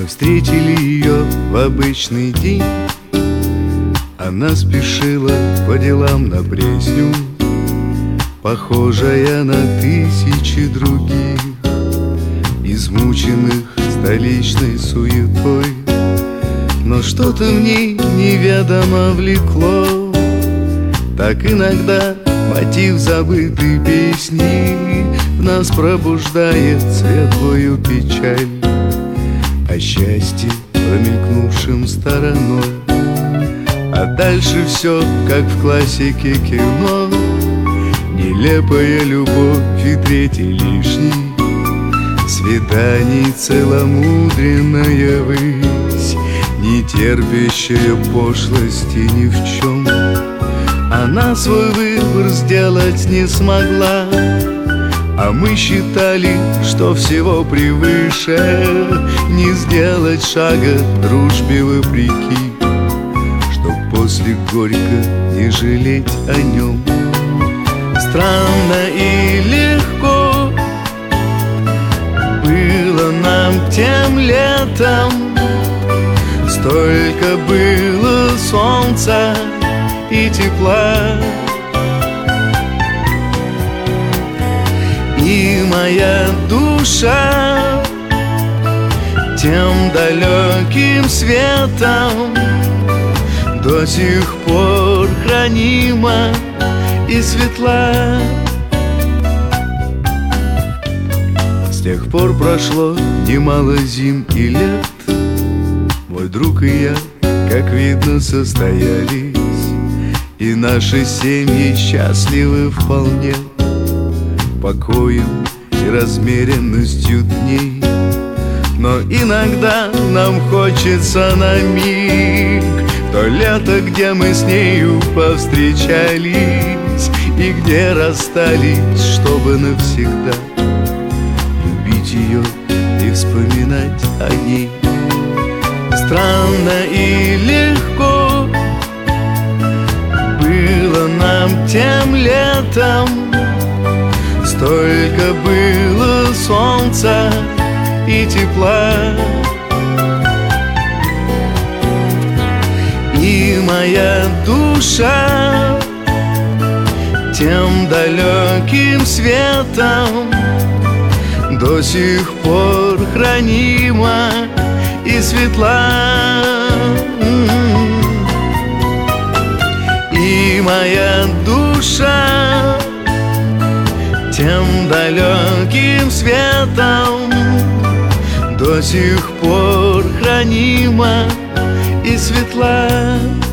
встретили ее в обычный день. Она спешила по делам на Пресню, похожая на тысячи других, измученных столичной суетой. Но что-то в ней неведомо влекло. Так иногда мотив забытой песни в нас пробуждает светлую печаль о счастье, промелькнувшем стороной. А дальше все, как в классике кино: нелепая любовь и третий лишний, свиданий целомудренная высь, не терпящая пошлости ни в чем. Она свой выбор сделать не смогла, а мы считали, что всего превыше не сделать шага дружбе вопреки, чтоб после горько не жалеть о нем. Странно и легко было нам тем летом, столько было солнца и тепла. И моя душа тем далеким светом до сих пор хранима и светла. С тех пор прошло немало зим и лет. Мой друг и я, как видно, состоялись, и наши семьи счастливы вполне покоем и размеренностью дней. Но иногда нам хочется на миг то лето, где мы с нею повстречались и где расстались, чтобы навсегда любить ее и вспоминать о ней. Странно и легко было нам тем летом, столько было солнца и тепла. И моя душа тем далеким светом до сих пор хранима и светла. И моя душа тем далеким светом до сих пор хранима и светла.